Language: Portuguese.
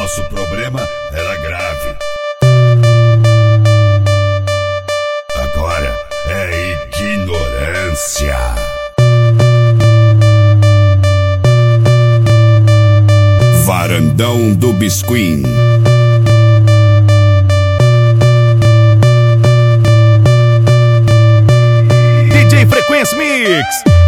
Nosso problema era grave. Agora é ignorância. Varandão do Bisquim. DJ Frequência Mix.